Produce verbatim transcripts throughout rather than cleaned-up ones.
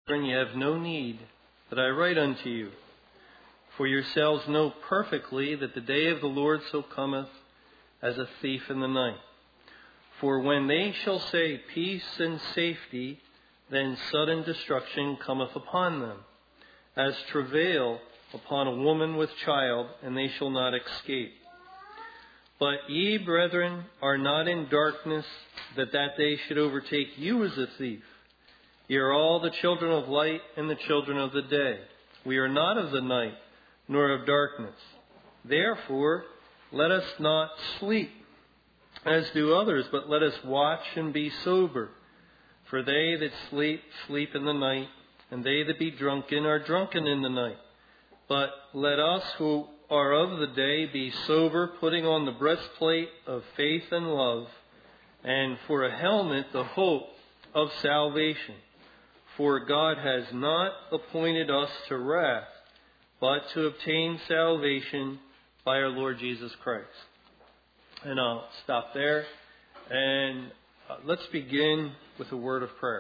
Brethren, ye have no need that I write unto you. For yourselves know perfectly that the day of the Lord so cometh as a thief in the night. For when they shall say peace and safety, then sudden destruction cometh upon them, as travail upon a woman with child, and they shall not escape. But ye, brethren, are not in darkness, that that day should overtake you as a thief. Ye are all the children of light and the children of the day. We are not of the night, nor of darkness. Therefore, let us not sleep, as do others, but let us watch and be sober. For they that sleep, sleep in the night, and they that be drunken are drunken in the night. But let us who are of the day be sober, putting on the breastplate of faith and love, and for a helmet the hope of salvation. For God has not appointed us to wrath, but to obtain salvation by our Lord Jesus Christ. And I'll stop there. And uh, let's begin with a word of prayer.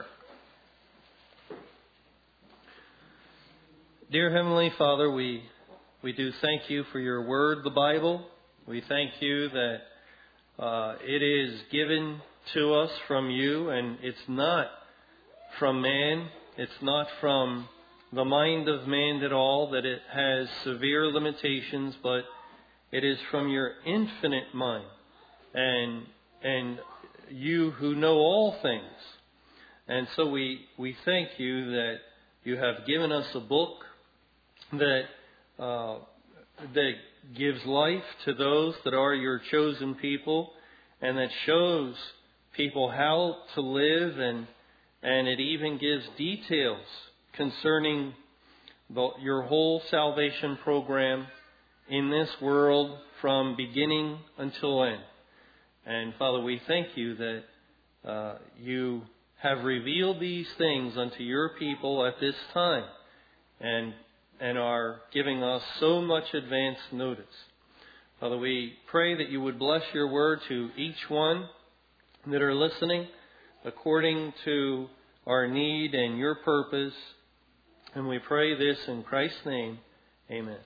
Dear Heavenly Father, we, we do thank you for your word, the Bible. We thank you that uh, it is given to us from you, and it's not from man. It's not from the mind of man at all, that it has severe limitations, but it is from your infinite mind, and and you who know all things. And so we, we thank you that you have given us a book that uh, that gives life to those that are your chosen people, and that shows people how to live, and and it even gives details concerning the, your whole salvation program in this world from beginning until end. And Father, we thank you that uh, you have revealed these things unto your people at this time, and and are giving us so much advance notice. Father, we pray that you would bless your word to each one that are listening according to our need and your purpose. And we pray this in Christ's name. Amen.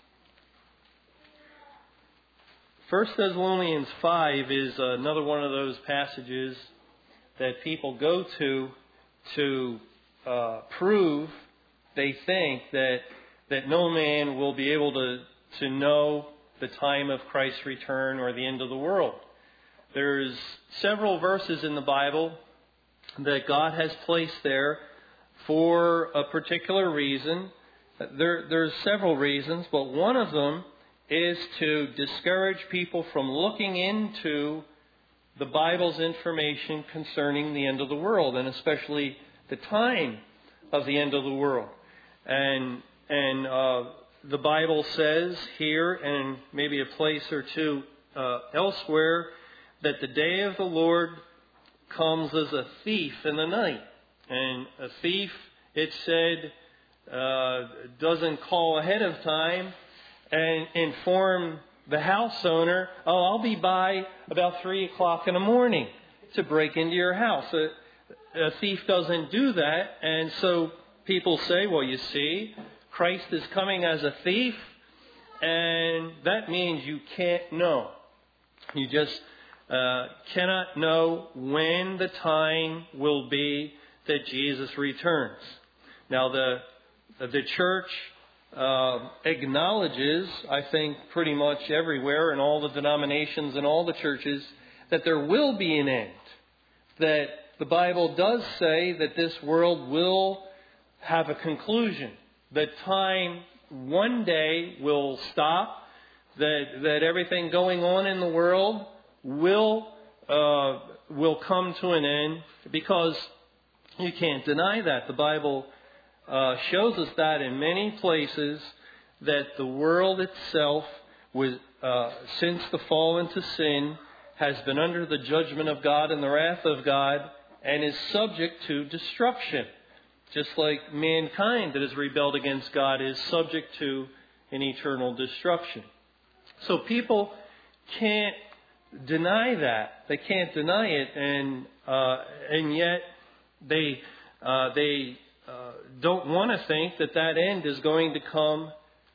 First Thessalonians five is another one of those passages that people go to to uh, prove they think that that no man will be able to, to know the time of Christ's return or the end of the world. There's several verses in the Bible that God has placed there for a particular reason. There, there's several reasons, but one of them is to discourage people from looking into the Bible's information concerning the end of the world, and especially the time of the end of the world. And and uh, the Bible says here, and maybe a place or two uh, elsewhere, that the day of the Lord comes as a thief in the night. And a thief, it said, uh, doesn't call ahead of time and inform the house owner, oh, I'll be by about three o'clock in the morning to break into your house. A, a thief doesn't do that. And so people say, well, you see, Christ is coming as a thief, and that means you can't know. You just uh, cannot know when the time will be that Jesus returns. Now, the the church uh, acknowledges, I think, pretty much everywhere in all the denominations and all the churches, that there will be an end. That the Bible does say that this world will have a conclusion. That time one day will stop. That that everything going on in the world will uh, will come to an end, because you can't deny that. The Bible uh, shows us that in many places, that the world itself, was, uh, since the fall into sin, has been under the judgment of God and the wrath of God, and is subject to destruction. Just like mankind that has rebelled against God is subject to an eternal destruction. So people can't deny that. They can't deny it, and uh, and yet they uh, they uh, don't want to think that that end is going to come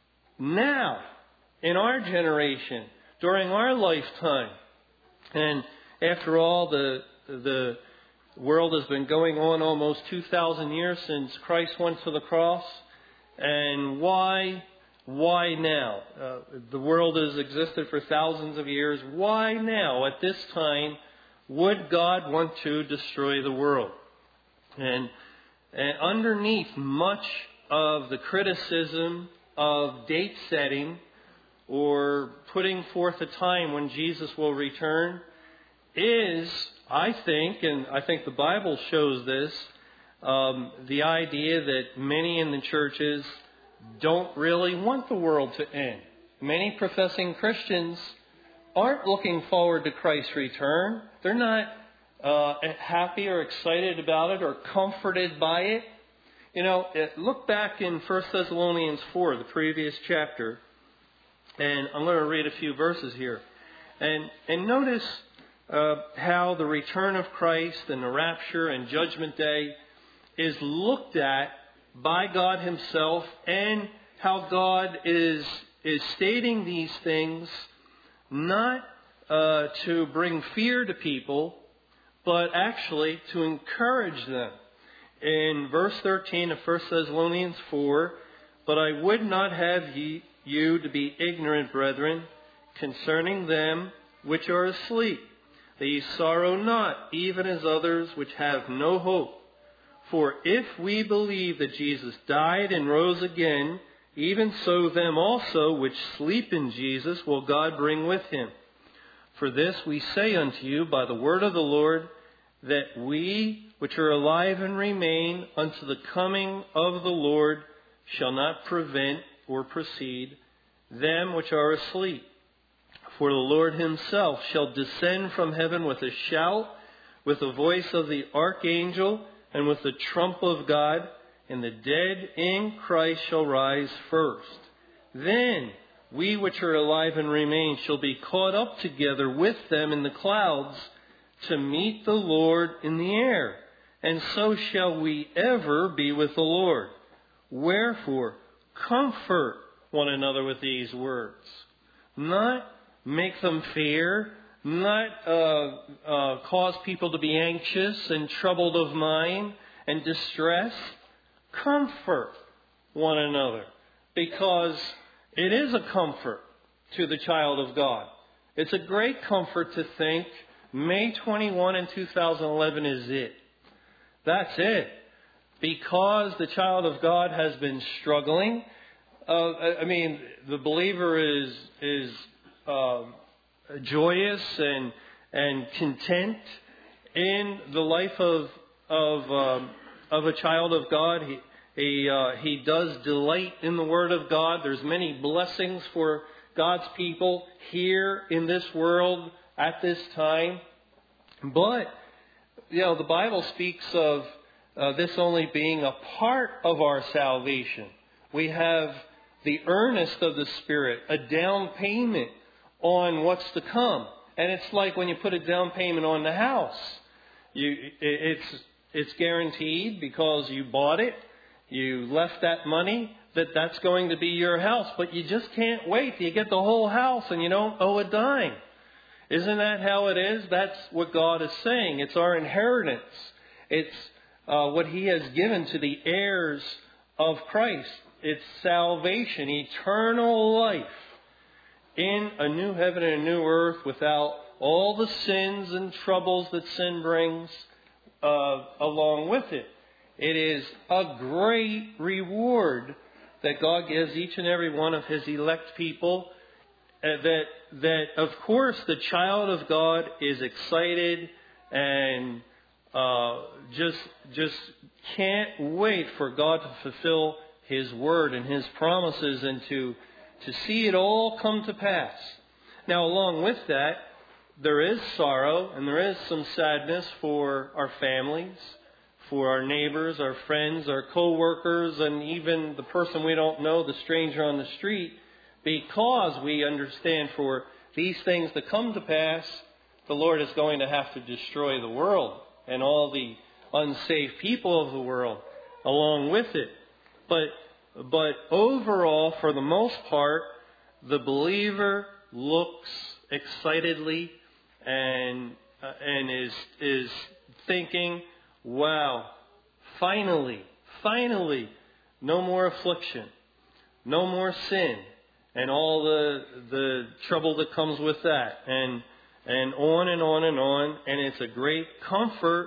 now, in our generation, during our lifetime. And after all, the the world has been going on almost two thousand years since Christ went to the cross. And why? Why now? Uh, the world has existed for thousands of years. Why now, at this time, would God want to destroy the world? And, and underneath much of the criticism of date setting or putting forth a time when Jesus will return is, I think, and I think the Bible shows this, um, the idea that many in the churches don't really want the world to end. Many professing Christians aren't looking forward to Christ's return. They're not uh, happy or excited about it or comforted by it. You know, look back in First Thessalonians four, the previous chapter, and I'm going to read a few verses here. And, and notice uh, how the return of Christ and the rapture and Judgment Day is looked at by God Himself, and how God is is stating these things not uh, to bring fear to people, but actually to encourage them. In verse thirteen of First Thessalonians four, "But I would not have ye, you to be ignorant, brethren, concerning them which are asleep, that ye sorrow not, even as others which have no hope. For if we believe that Jesus died and rose again, even so them also which sleep in Jesus will God bring with Him. For this we say unto you by the word of the Lord, that we which are alive and remain unto the coming of the Lord shall not prevent or precede them which are asleep. For the Lord Himself shall descend from heaven with a shout, with the voice of the archangel, and with the trump of God, and the dead in Christ shall rise first. Then we which are alive and remain shall be caught up together with them in the clouds to meet the Lord in the air. And so shall we ever be with the Lord. Wherefore, comfort one another with these words. Not make them fear, not uh, uh, cause people to be anxious and troubled of mind and distressed. Comfort one another, because it is a comfort to the child of God. It's a great comfort to think May twenty-first in two thousand eleven is it. That's it. Because the child of God has been struggling. Uh, I mean, the believer is is uh, joyous and and content in the life of of um, of a child of God. He he uh, he does delight in the Word of God. There's many blessings for God's people here in this world at this time. But you know, the Bible speaks of uh, this only being a part of our salvation. We have the earnest of the Spirit, a down payment on what's to come. And it's like when you put a down payment on the house. You, it's, it's guaranteed because you bought it. You left that money that that's going to be your house. But you just can't wait till you get the whole house and you don't owe a dime. Isn't that how it is? That's what God is saying. It's our inheritance. It's uh, what He has given to the heirs of Christ. It's salvation, eternal life in a new heaven and a new earth without all the sins and troubles that sin brings uh, along with it. It is a great reward that God gives each and every one of His elect people. Uh, that, that of course, the child of God is excited and uh, just just can't wait for God to fulfill His word and His promises and to to see it all come to pass. Now, along with that, there is sorrow and there is some sadness for our families, for our neighbors, our friends, our co-workers, and even the person we don't know, the stranger on the street, because we understand for these things to come to pass, the Lord is going to have to destroy the world and all the unsafe people of the world. along with it. But but overall, for the most part, the believer looks excitedly and uh, and is is thinking, wow, finally, finally, no more affliction, no more sin, and all the the trouble that comes with that, and and on and on and on, and it's a great comfort.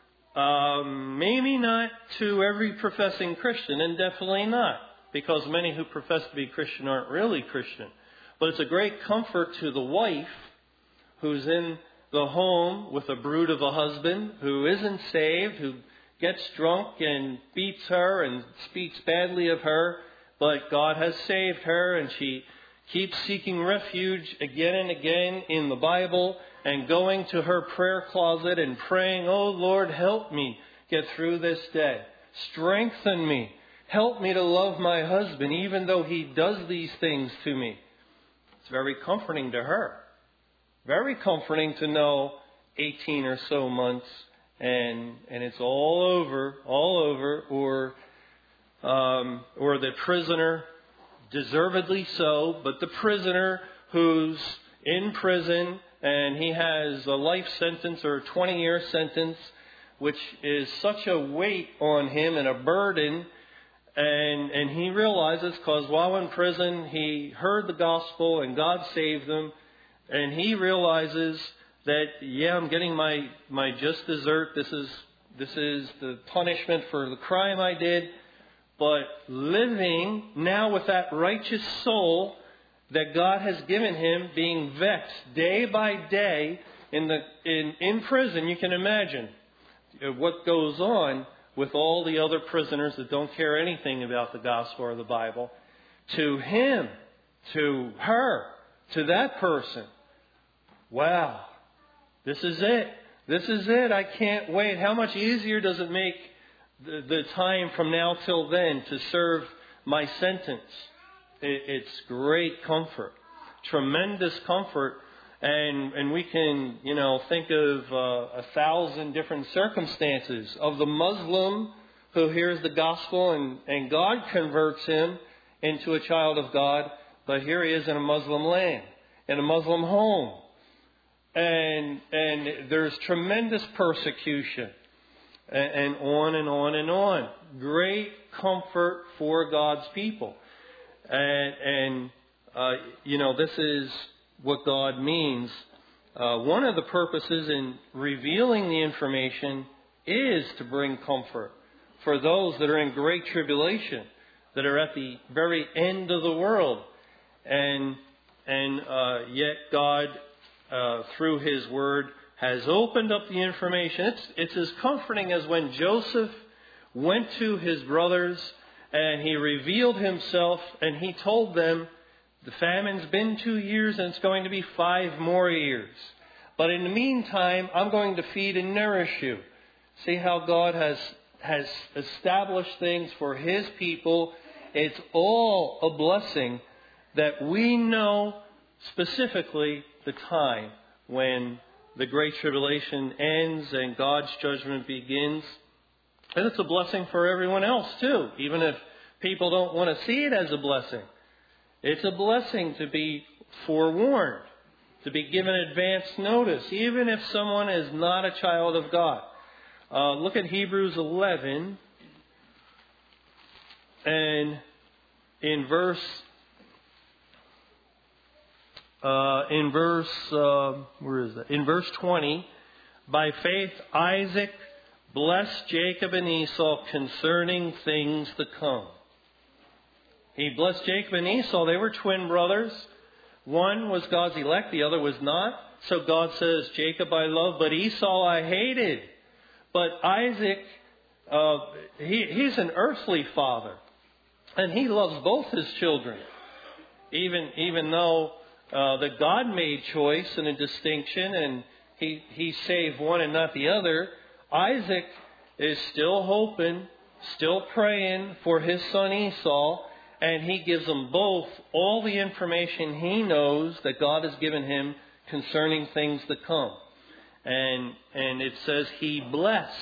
Um, maybe not to every professing Christian, and definitely not, because many who profess to be Christian aren't really Christian. But it's a great comfort to the wife who's in the home with a brood of a husband who isn't saved, who gets drunk and beats her and speaks badly of her, but God has saved her, and she keeps seeking refuge again and again in the Bible and going to her prayer closet and praying, "Oh Lord, help me get through this day. Strengthen me. Help me to love my husband even though he does these things to me." It's very comforting to her. Very comforting to know eighteen or so months and and it's all over, all over, or um, or the prisoner, deservedly so, but the prisoner who's in prison and he has a life sentence or a twenty-year sentence, which is such a weight on him and a burden. And and he realizes, because while in prison, he heard the gospel and God saved him. And he realizes that, yeah, I'm getting my, my just desert. This is, this is the punishment for the crime I did. But living now with that righteous soul that God has given him, being vexed day by day in the in, in prison, you can imagine what goes on with all the other prisoners that don't care anything about the gospel or the Bible. To him, to her, to that person, wow, this is it. This is it. I can't wait. How much easier does it make the, the time from now till then to serve my sentence? It, it's great comfort, tremendous comfort. And and we can, you know, think of uh, a thousand different circumstances of the Muslim who hears the gospel and, and God converts him into a child of God. But here he is in a Muslim land, in a Muslim home. And and there's tremendous persecution. And, and on and on and on. Great comfort for God's people. And, and uh, you know, this is what God means. Uh, one of the purposes in revealing the information is to bring comfort for those that are in great tribulation, that are at the very end of the world. And and uh, yet God, uh, through His Word, has opened up the information. It's, it's as comforting as when Joseph went to his brothers and he revealed himself and he told them, the famine's been two years and it's going to be five more years. But in the meantime, I'm going to feed and nourish you. See how God has, has established things for His people. It's all a blessing that we know specifically the time when the Great Tribulation ends and God's judgment begins. And it's a blessing for everyone else too, even if people don't want to see it as a blessing. It's a blessing to be forewarned, to be given advance notice, even if someone is not a child of God. Uh, look at Hebrews eleven, and in verse uh, in verse uh, where is that? In verse twenty, by faith Isaac blessed Jacob and Esau concerning things to come. He blessed Jacob and Esau. They were twin brothers. One was God's elect, the other was not. So God says, Jacob I love, but Esau I hated. But Isaac, uh, he, he's an earthly father. And he loves both his children. Even, even though uh, that God made choice and a distinction, and he, he saved one and not the other, Isaac is still hoping, still praying for his son Esau. And he gives them both all the information he knows that God has given him concerning things to come. And and it says he blessed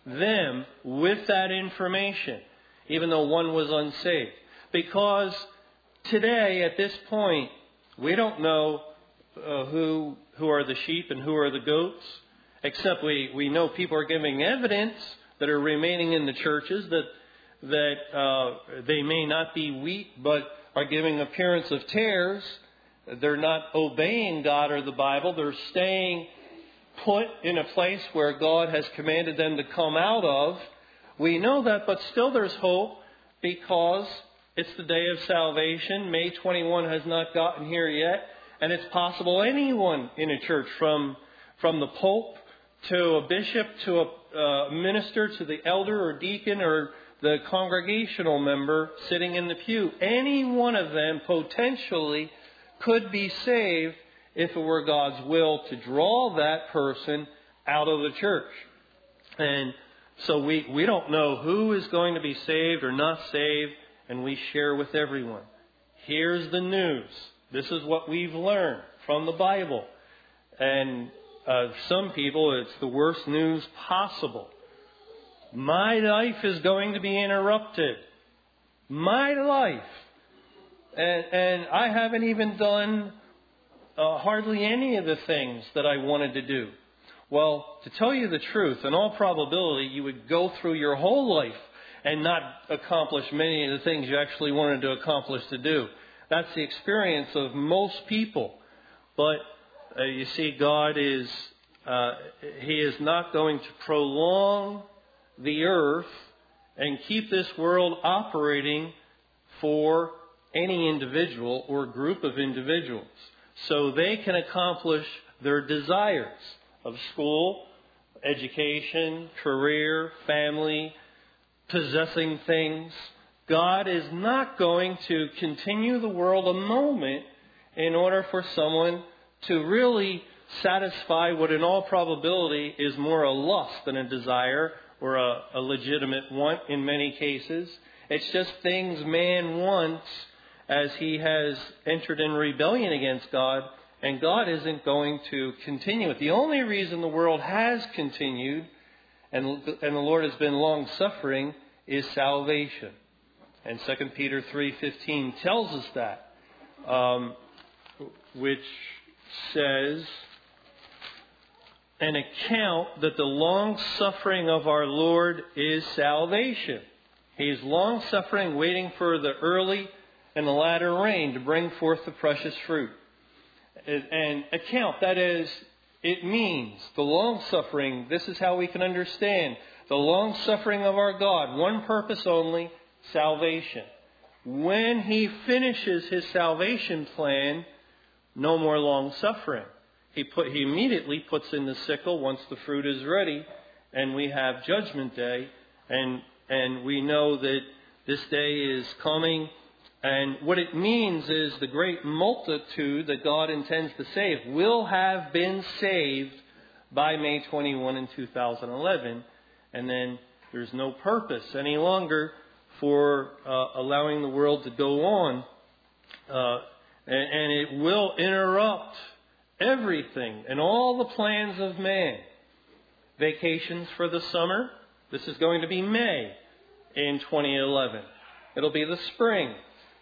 them with that information, even though one was unsaved. Because today, at this point, we don't know uh, who who are the sheep and who are the goats, except we, we know people are giving evidence that are remaining in the churches that that uh, they may not be wheat, but are giving appearance of tares. They're not obeying God or the Bible. They're staying put in a place where God has commanded them to come out of. We know that, but still there's hope because it's the day of salvation. May twenty-first has not gotten here yet. And it's possible anyone in a church, from, from the Pope to a bishop to a uh, minister to the elder or deacon or the congregational member sitting in the pew, any one of them potentially could be saved if it were God's will to draw that person out of the church. And so we, we don't know who is going to be saved or not saved, and we share with everyone. Here's the news. This is what we've learned from the Bible. And uh, some people, it's the worst news possible. My life is going to be interrupted. My life. And, and I haven't even done uh, hardly any of the things that I wanted to do. Well, to tell you the truth, in all probability, you would go through your whole life and not accomplish many of the things you actually wanted to accomplish to do. That's the experience of most people. But uh, you see, God is, uh, He is not going to prolong the earth and keep this world operating for any individual or group of individuals, so they can accomplish their desires of school, education, career, family, possessing things. God is not going to continue the world a moment in order for someone to really satisfy what in all probability is more a lust than a desire, or a, a legitimate want in many cases. It's just things man wants as he has entered in rebellion against God, and God isn't going to continue it. The only reason the world has continued and, and the Lord has been long-suffering is salvation. And Second Peter three fifteen tells us that, um, which says, an account that the long-suffering of our Lord is salvation. He is long-suffering, waiting for the early and the latter rain to bring forth the precious fruit. And account, that is, it means the long-suffering, this is how we can understand the long-suffering of our God. One purpose only, salvation. When He finishes His salvation plan, no more long-suffering. He put, he immediately puts in the sickle once the fruit is ready, and we have Judgment Day, and and we know that this day is coming. And what it means is the great multitude that God intends to save will have been saved by May twenty-first in two thousand eleven, and then there's no purpose any longer for uh, allowing the world to go on, uh, and, and it will interrupt everything and all the plans of man. Vacations for the summer. This is going to be May in twenty eleven. It'll be the spring.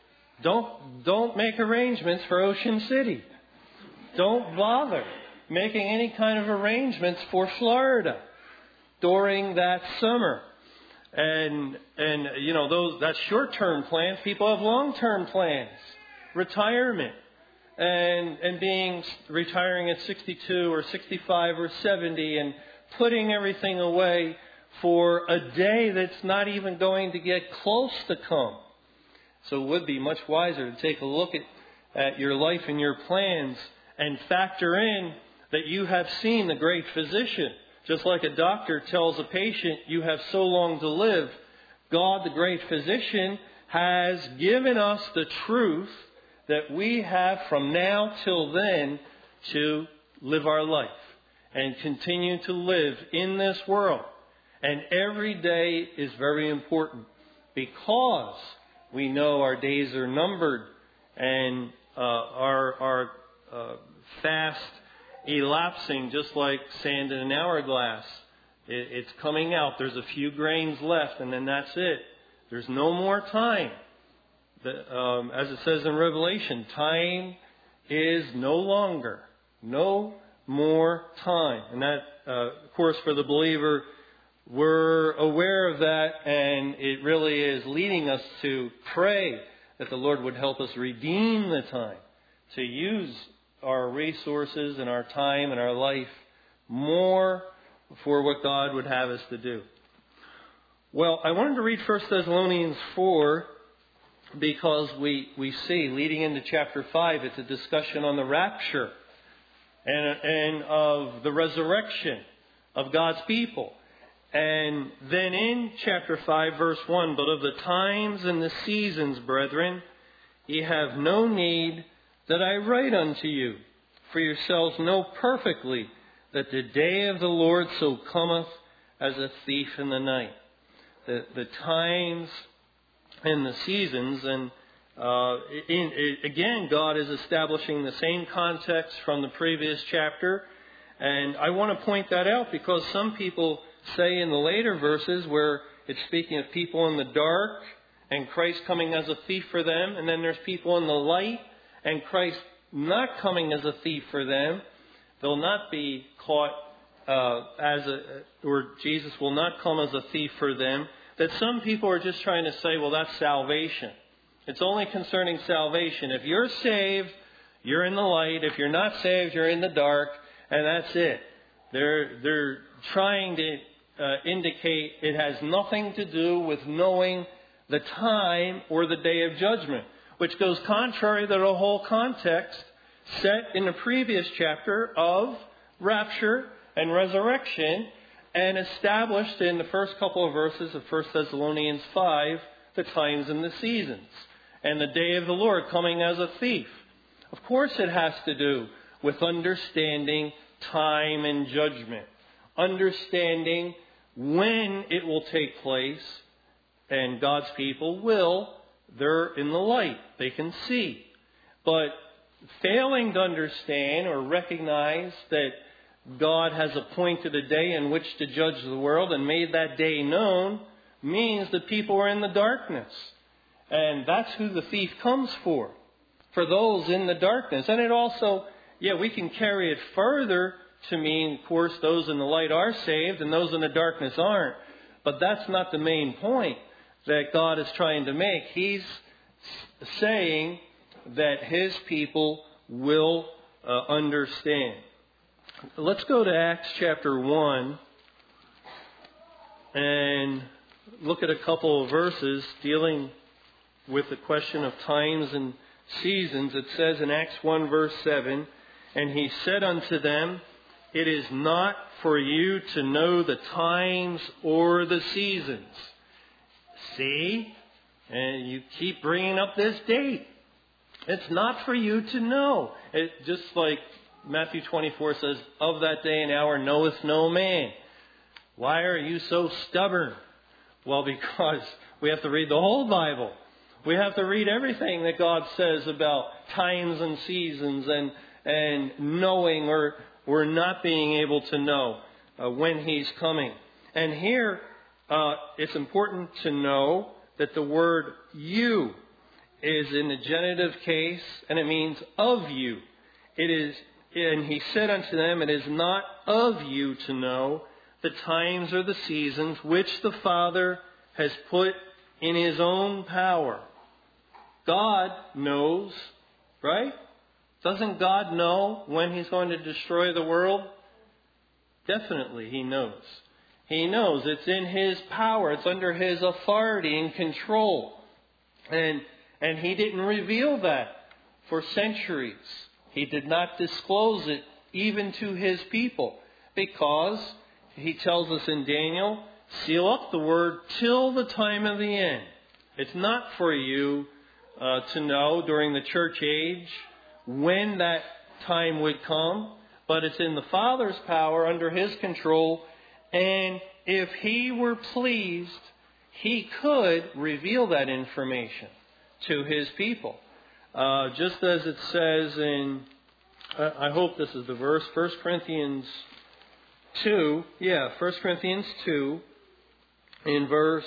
Don't, don't make arrangements for Ocean City. Don't bother making any kind of arrangements for Florida during that summer. And, and you know, those that's short-term plans. People have long-term plans. Retirement. And and being retiring at sixty-two or sixty-five or seventy and putting everything away for a day that's not even going to get close to come. So it would be much wiser to take a look at, at your life and your plans and factor in that you have seen the great physician. Just like a doctor tells a patient, you have so long to live, God, the great physician, has given us the truth that we have from now till then to live our life and continue to live in this world. And every day is very important because we know our days are numbered and uh, are, are uh, fast elapsing just like sand in an hourglass. It, it's coming out. There's a few grains left, and then that's it. There's no more time. The, um, as it says in Revelation, time is no longer. No more time. And that, uh, of course, for the believer, we're aware of that, and it really is leading us to pray that the Lord would help us redeem the time, to use our resources and our time and our life more for what God would have us to do. Well, I wanted to read First Thessalonians four because we, we see, leading into chapter five, it's a discussion on the rapture and, and of the resurrection of God's people. And then in chapter five, verse one, but of the times and the seasons, brethren, ye have no need that I write unto you. For yourselves know perfectly that the day of the Lord so cometh as a thief in the night. The, the times and the seasons, and uh, in, in, again, God is establishing the same context from the previous chapter. And I want to point that out because some people say in the later verses where it's speaking of people in the dark and Christ coming as a thief for them, and then there's people in the light and Christ not coming as a thief for them. They'll not be caught uh, as a, or Jesus will not come as a thief for them. That some people are just trying to say, well, that's salvation. It's only concerning salvation. If you're saved, you're in the light. If you're not saved, you're in the dark, and that's it. They're they're trying to uh, indicate it has nothing to do with knowing the time or the day of judgment, which goes contrary to the whole context set in the previous chapter of rapture and resurrection, and established in the first couple of verses of First Thessalonians five, the times and the seasons, and the day of the Lord coming as a thief. Of course it has to do with understanding time and judgment, understanding when it will take place, and God's people will, they're in the light, they can see. But failing to understand or recognize that God has appointed a day in which to judge the world and made that day known means that people are in the darkness. And that's who the thief comes for, for those in the darkness. And it also, yeah, we can carry it further to mean, of course, those in the light are saved and those in the darkness aren't. But that's not the main point that God is trying to make. He's saying that His people will uh, understand. Let's go to Acts chapter one and look at a couple of verses dealing with the question of times and seasons. It says in Acts one verse seven, and he said unto them, it is not for you to know the times or the seasons. See? And you keep bringing up this date. It's not for you to know. It, just like Matthew twenty-four says, of that day and hour knoweth no man. Why are you so stubborn? Well, because we have to read the whole Bible. We have to read everything that God says about times and seasons and and knowing or, or not being able to know uh, when He's coming. And here, uh, it's important to know that the word you is in the genitive case, and it means of you. It is, and he said unto them, it is not of you to know the times or the seasons which the Father has put in His own power. God knows, right? Doesn't God know when He's going to destroy the world? Definitely He knows. He knows. It's in His power. It's under His authority and control. And And He didn't reveal that for centuries. He did not disclose it even to His people because He tells us in Daniel, seal up the word till the time of the end. It's not for you uh, to know during the church age when that time would come, but it's in the Father's power, under His control. And if He were pleased, He could reveal that information to His people. Uh, just as it says in, uh, I hope this is the verse, First Corinthians two, yeah, First Corinthians two, in verse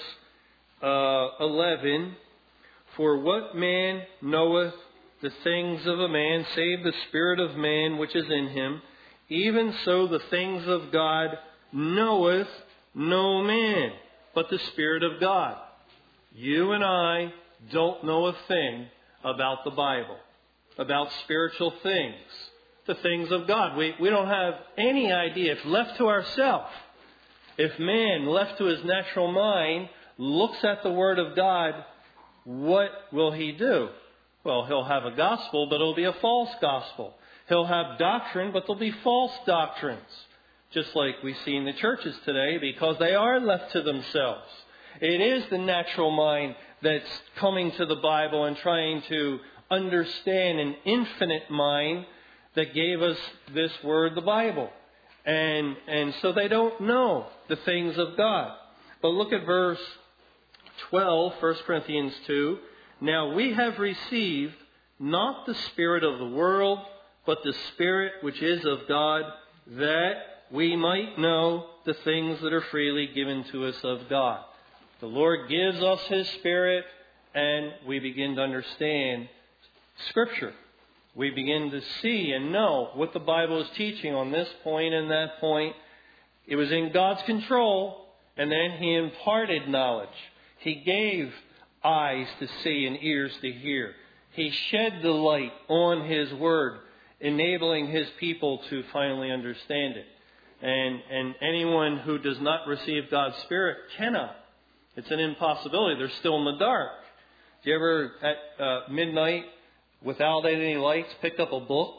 uh, eleven, for what man knoweth the things of a man, save the spirit of man which is in him? Even so the things of God knoweth no man, but the Spirit of God. You and I don't know a thing about the Bible, about spiritual things, the things of God. We, we don't have any idea. If left to ourselves, if man, left to his natural mind, looks at the Word of God, what will he do? Well, he'll have a gospel, but it'll be a false gospel. He'll have doctrine, but there'll be false doctrines. Just like we see in the churches today, because they are left to themselves. It is the natural mind that's coming to the Bible and trying to understand an infinite mind that gave us this word, the Bible. And, and so they don't know the things of God. But look at verse twelve, First Corinthians two. Now we have received not the spirit of the world, but the Spirit which is of God, that we might know the things that are freely given to us of God. The Lord gives us His Spirit, and we begin to understand Scripture. We begin to see and know what the Bible is teaching on this point and that point. It was in God's control, and then He imparted knowledge. He gave eyes to see and ears to hear. He shed the light on His Word, enabling His people to finally understand it. And, and anyone who does not receive God's Spirit cannot. It's an impossibility. They're still in the dark. Do you ever, at uh, midnight, without any lights, pick up a book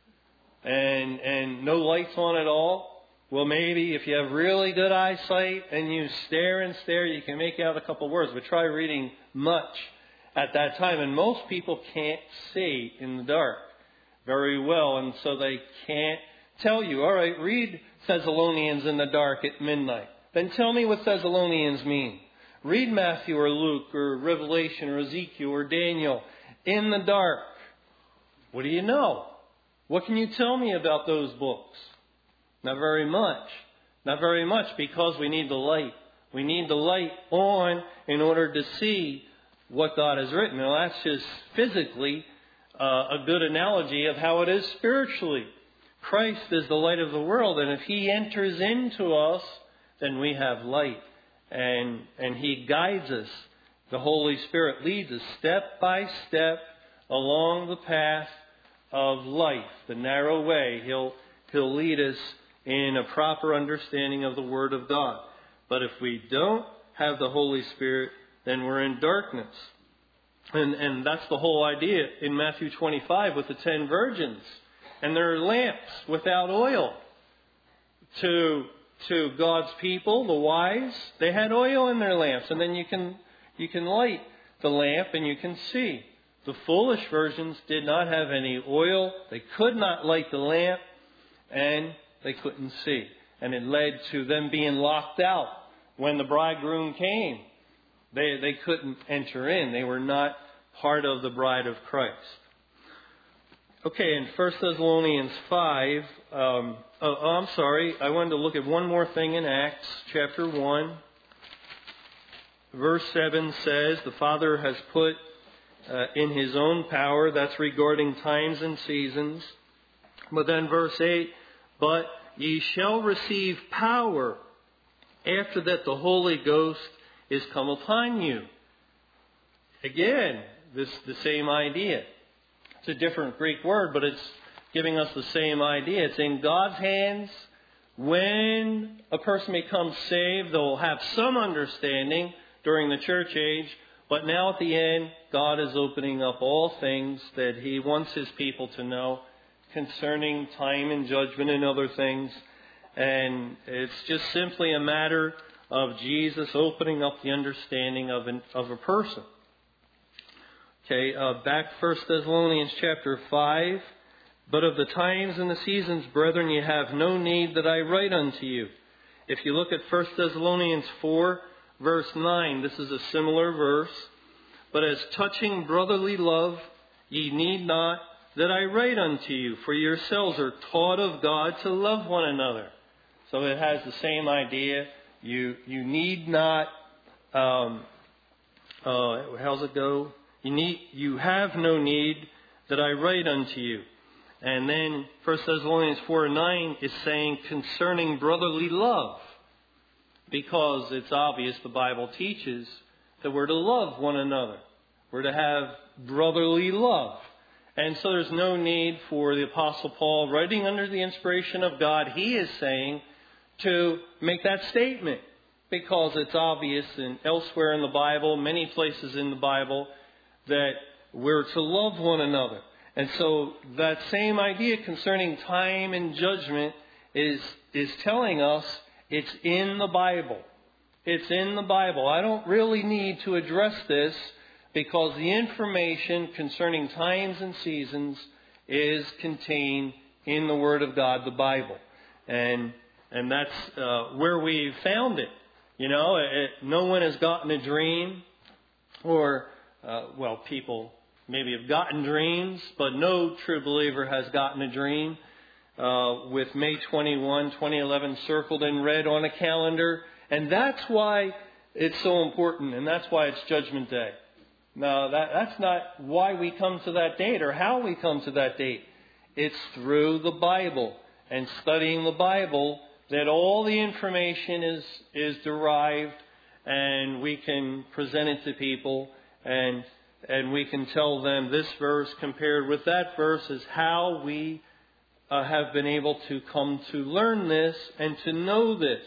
and, and no lights on at all? Well, maybe if you have really good eyesight and you stare and stare, you can make out a couple words. But try reading much at that time. And most people can't see in the dark very well, and so they can't tell you. All right, read Thessalonians in the dark at midnight. Then tell me what Thessalonians mean. Read Matthew or Luke or Revelation or Ezekiel or Daniel in the dark. What do you know? What can you tell me about those books? Not very much. Not very much, because we need the light. We need the light on in order to see what God has written. Now that's just physically uh, a good analogy of how it is spiritually. Christ is the light of the world, and if He enters into us, then we have light. And, and He guides us. The Holy Spirit leads us step by step along the path of life, the narrow way. He'll, he'll lead us in a proper understanding of the Word of God. But if we don't have the Holy Spirit, then we're in darkness. And, and that's the whole idea in Matthew twenty-five with the ten virgins and their lamps without oil. To, to God's people, the wise, they had oil in their lamps, and then you can, you can light the lamp and you can see. The foolish virgins did not have any oil. They could not light the lamp, and they couldn't see. And it led to them being locked out when the bridegroom came. They, they couldn't enter in. They were not part of the bride of Christ. Okay, in First Thessalonians five, um, oh, oh, I'm sorry, I wanted to look at one more thing in Acts chapter one. Verse seven says, the Father has put uh, in His own power, that's regarding times and seasons. But then verse eight, but ye shall receive power after that the Holy Ghost is come upon you. Again, this the same idea. It's a different Greek word, but it's giving us the same idea. It's in God's hands. When a person becomes saved, they'll have some understanding during the church age. But now at the end, God is opening up all things that He wants His people to know concerning time and judgment and other things. And it's just simply a matter of Jesus opening up the understanding of, an, of a person. Okay, uh, back First Thessalonians chapter five. But of the times and the seasons, brethren, ye have no need that I write unto you. If you look at First Thessalonians four, verse nine, this is a similar verse. But as touching brotherly love, ye need not that I write unto you, for yourselves are taught of God to love one another. So it has the same idea. You you need not. Um, uh, how's it go? You need you have no need that I write unto you. And then First Thessalonians four and nine is saying concerning brotherly love, because it's obvious the Bible teaches that we're to love one another. We're to have brotherly love. And so there's no need for the Apostle Paul, writing under the inspiration of God, he is saying, to make that statement, because it's obvious and elsewhere in the Bible, many places in the Bible, that we're to love one another. And so that same idea concerning time and judgment is is telling us it's in the Bible. It's in the Bible. I don't really need to address this, because the information concerning times and seasons is contained in the Word of God, the Bible. And and that's uh, where we found it. You know, it, no one has gotten a dream, or, uh, well, people maybe have gotten dreams, but no true believer has gotten a dream uh, with May twenty-first, twenty eleven circled in red on a calendar. And that's why it's so important, and that's why it's Judgment Day. Now, that, that's not why we come to that date or how we come to that date. It's through the Bible and studying the Bible that all the information is, is derived, and we can present it to people, and and we can tell them this verse compared with that verse is how we uh, have been able to come to learn this and to know this.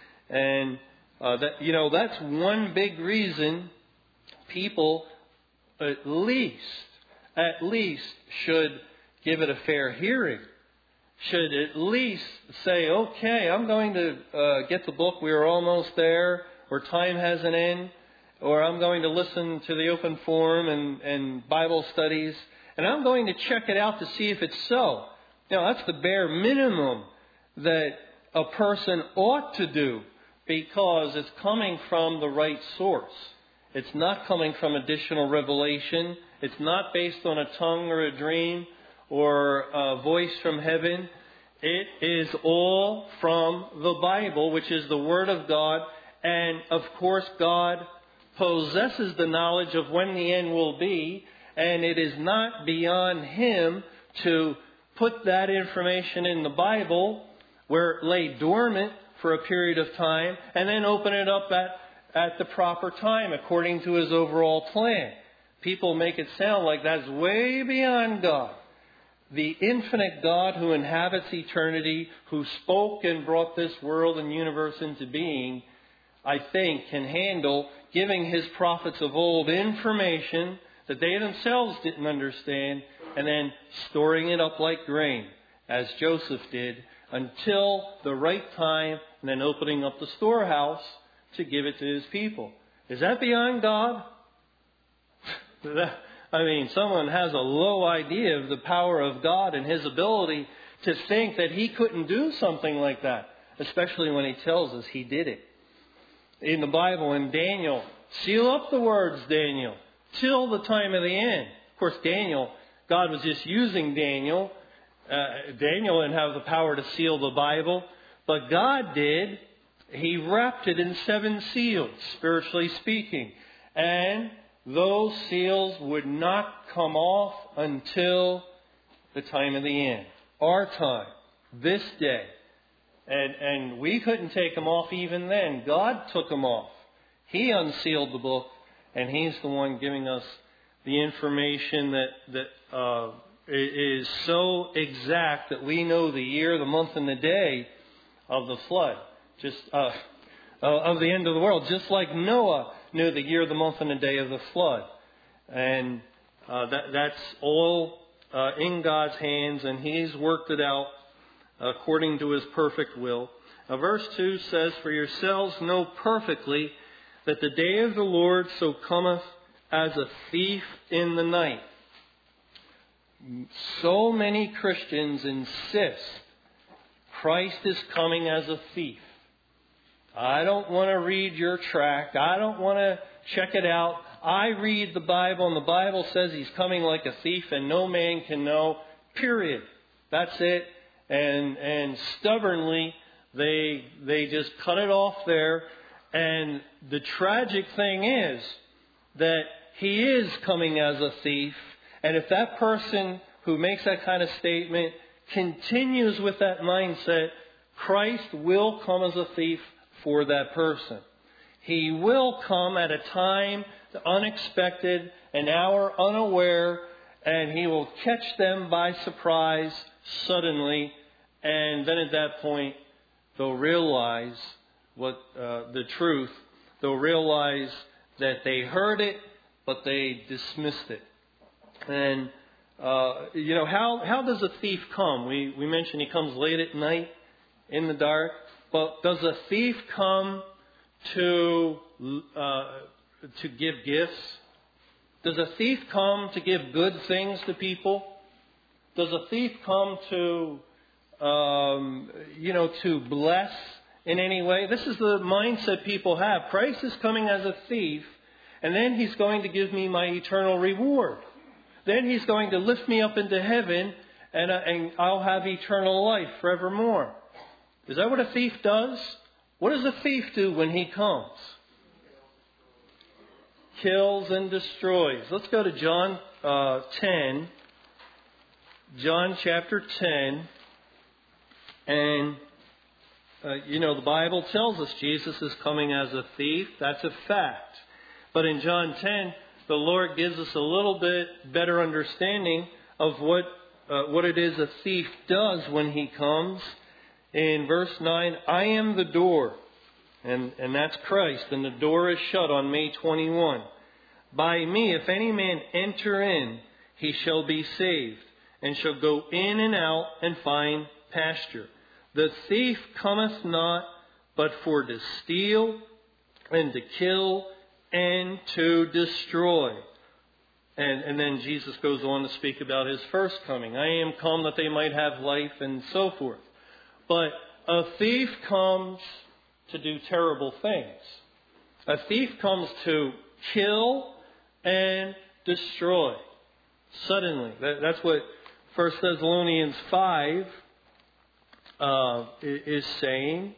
And uh, that you know that's one big reason people at least at least should give it a fair hearing. Should at least say, okay, I'm going to uh, get the book. We are almost there, or time has an end, or I'm going to listen to the open forum and, and Bible studies, and I'm going to check it out to see if it's so. Now, that's the bare minimum that a person ought to do, because it's coming from the right source. It's not coming from additional revelation. It's not based on a tongue or a dream or a voice from heaven. It is all from the Bible, which is the Word of God. And, of course, God possesses the knowledge of when the end will be, and it is not beyond Him to put that information in the Bible where it lay dormant for a period of time, and then open it up at, at the proper time according to His overall plan. People make it sound like that's way beyond God. The infinite God who inhabits eternity, who spoke and brought this world and universe into being, I think can handle giving His prophets of old information that they themselves didn't understand, and then storing it up like grain, as Joseph did, until the right time, and then opening up the storehouse to give it to His people. Is that beyond God? I mean, someone has a low idea of the power of God and His ability to think that He couldn't do something like that, especially when He tells us He did it. In the Bible, in Daniel, seal up the words, Daniel, till the time of the end. Of course, Daniel, God was just using Daniel. Uh, Daniel didn't have the power to seal the Bible, but God did. He wrapped it in seven seals, spiritually speaking. And those seals would not come off until the time of the end. Our time, this day. And, and we couldn't take them off even then. God took them off. He unsealed the book, and He's the one giving us the information that, that uh, is so exact that we know the year, the month, and the day of the flood. Just uh, of the end of the world. Just like Noah knew the year, the month, and the day of the flood. And uh, that, that's all uh, in God's hands, and He's worked it out according to His perfect will. Now, verse two says, for yourselves know perfectly that the day of the Lord so cometh as a thief in the night. So many Christians insist Christ is coming as a thief. I don't want to read your tract. I don't want to check it out. I read the Bible, and the Bible says He's coming like a thief, and no man can know, period. That's it. And and stubbornly, They, they just cut it off there. And the tragic thing is that he is coming as a thief. And if that person who makes that kind of statement continues with that mindset, Christ will come as a thief for that person. He will come at a time unexpected, an hour unaware, and he will catch them by surprise suddenly. And then at that point, they'll realize what uh, the truth. They'll realize that they heard it, but they dismissed it. And, uh, you know, how, how does a thief come? We, we mentioned he comes late at night in the dark. But does a thief come to uh, to give gifts? Does a thief come to give good things to people? Does a thief come to, um, you know, to bless in any way? This is the mindset people have. Christ is coming as a thief, and then he's going to give me my eternal reward. Then he's going to lift me up into heaven, and, uh, and I'll have eternal life forevermore. Is that what a thief does? What does a thief do when he comes? Kills and destroys. Let's go to John uh, ten. John chapter ten. And, uh, you know, the Bible tells us Jesus is coming as a thief. That's a fact. But in John ten, the Lord gives us a little bit better understanding of what uh, what it is a thief does when he comes. In verse nine, I am the door, and, and that's Christ, and the door is shut on May twenty-first. By me, if any man enter in, he shall be saved, and shall go in and out and find pasture. The thief cometh not, but for to steal, and to kill, and to destroy. And, and then Jesus goes on to speak about his first coming. I am come that they might have life, and so forth. But a thief comes to do terrible things. A thief comes to kill and destroy. Suddenly. That, that's what First Thessalonians five uh, is saying.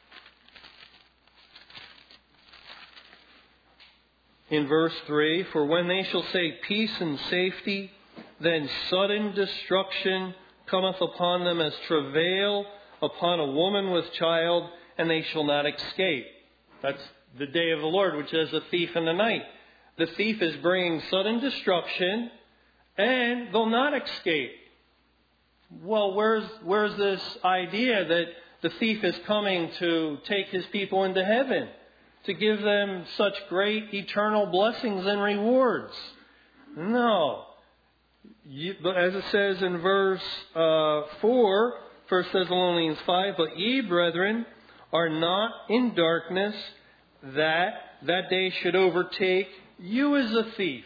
In verse three, for when they shall say peace and safety, then sudden destruction cometh upon them as travail upon a woman with child, and they shall not escape. That's the day of the Lord, which is a thief in the night. The thief is bringing sudden destruction, and they'll not escape. Well, where's where's this idea that the thief is coming to take his people into heaven, to give them such great eternal blessings and rewards? No. You, as it says in verse uh, four, First Thessalonians five, but ye, brethren, are not in darkness, that that day should overtake you as a thief.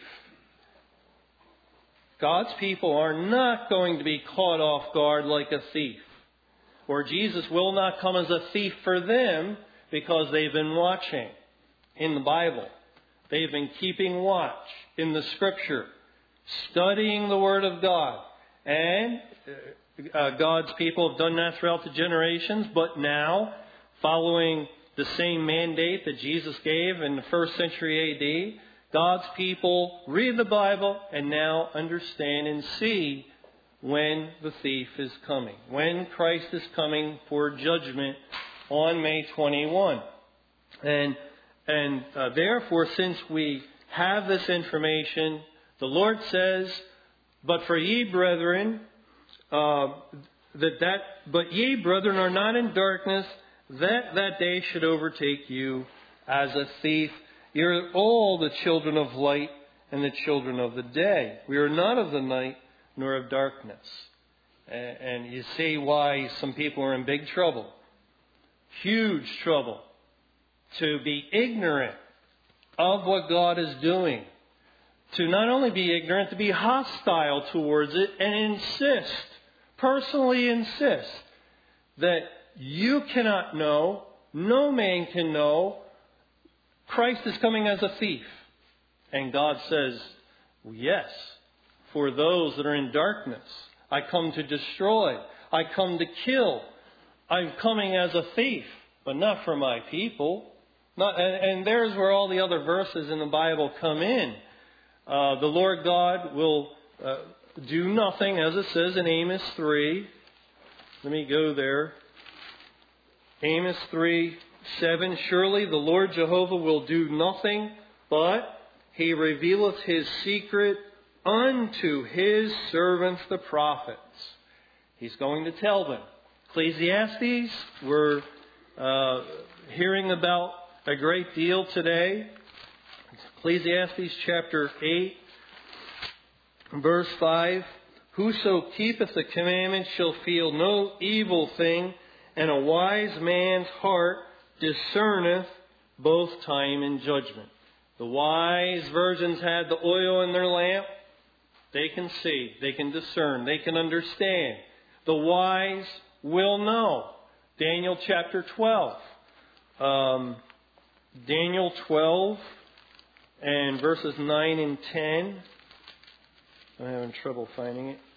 God's people are not going to be caught off guard like a thief. Or Jesus will not come as a thief for them because they've been watching in the Bible. They've been keeping watch in the Scripture, studying the Word of God. And uh, God's people have done that throughout the generations, but now, following the same mandate that Jesus gave in the first century A D, God's people read the Bible and now understand and see when the thief is coming, when Christ is coming for judgment on May twenty-first. And, and uh, therefore, since we have this information, the Lord says, but for ye, brethren, uh, that that, but ye, brethren, are not in darkness, that that day should overtake you as a thief. You're all the children of light and the children of the day. We are not of the night nor of darkness. And you see why some people are in big trouble. Huge trouble. To be ignorant of what God is doing. To not only be ignorant, to be hostile towards it and insist, personally insist, that you cannot know, no man can know, Christ is coming as a thief. And God says, yes, for those that are in darkness, I come to destroy. I come to kill. I'm coming as a thief, but not for my people. Not, and, and there's where all the other verses in the Bible come in. Uh, the Lord God will uh, do nothing, as it says in Amos three. Let me go there. Amos three seven. Surely the Lord Jehovah will do nothing, but He revealeth His secret unto His servants the prophets. He's going to tell them. Ecclesiastes, we're uh, hearing about a great deal today. Ecclesiastes chapter eight, verse five. Whoso keepeth the commandments shall feel no evil thing, and a wise man's heart discerneth both time and judgment. The wise virgins had the oil in their lamp. They can see, they can discern, they can understand. The wise will know. Daniel chapter twelve. Um, Daniel twelve and verses nine and ten. I'm having trouble finding it.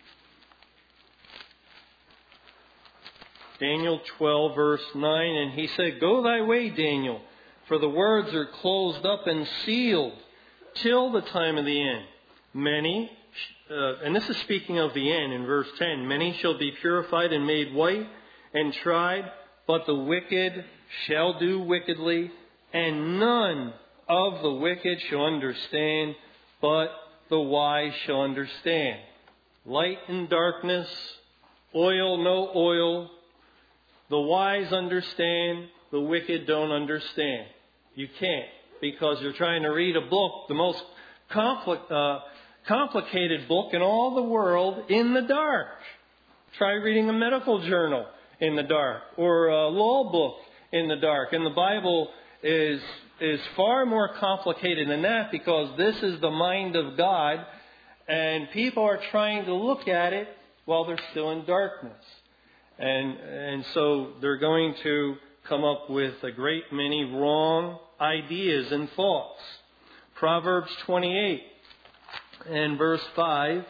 Daniel twelve verse nine. And he said, Go thy way, Daniel, for the words are closed up and sealed till the time of the end. Many, uh, and this is speaking of the end in verse ten, many shall be purified and made white and tried, but the wicked shall do wickedly, and none of the wicked shall understand, but the wise shall understand. Light and darkness, oil, no oil. The wise understand, the wicked don't understand. You can't, because you're trying to read a book, the most compli- uh, complicated book in all the world, in the dark. Try reading a medical journal in the dark, or a law book in the dark. And the Bible is is far more complicated than that, because this is the mind of God, and people are trying to look at it while they're still in darkness. And and so they're going to come up with a great many wrong ideas and thoughts. Proverbs twenty-eight and verse five